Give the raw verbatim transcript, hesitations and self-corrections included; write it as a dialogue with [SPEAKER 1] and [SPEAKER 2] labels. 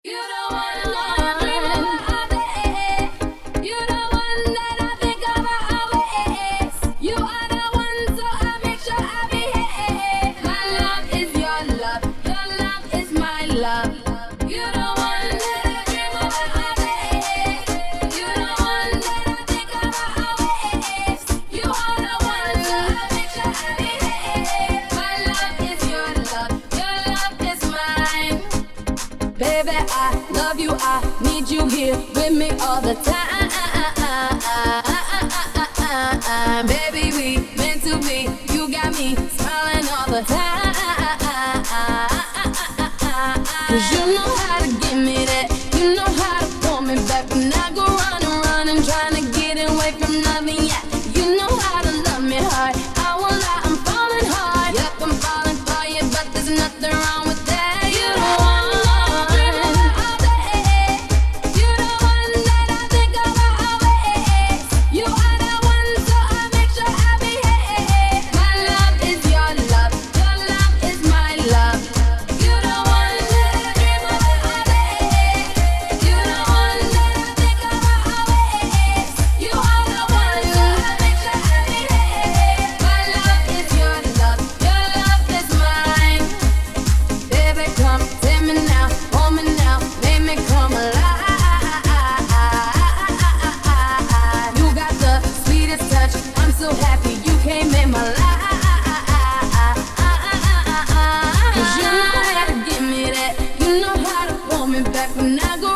[SPEAKER 1] You the one I dream of, baby. You the one that I think about always. You are the one, so I make sure I behave. My love is your love, your love is my love. You the one that I dream about, baby. You the one that I think about always. You are the one, so I make sure I behave. My love is your love, your love is mine. Baby, I love you, I need you here with me all the time. Baby, we meant to be, you got me smiling all the time. Cause you know how to give me that, you know how to pull me back. When I go running, running, trying to get away from nothing, yeah. You know how to love me hard, I won't lie, I'm falling hard. Yep, I'm falling for you, but there's nothing wrong with that. You don't want back when I go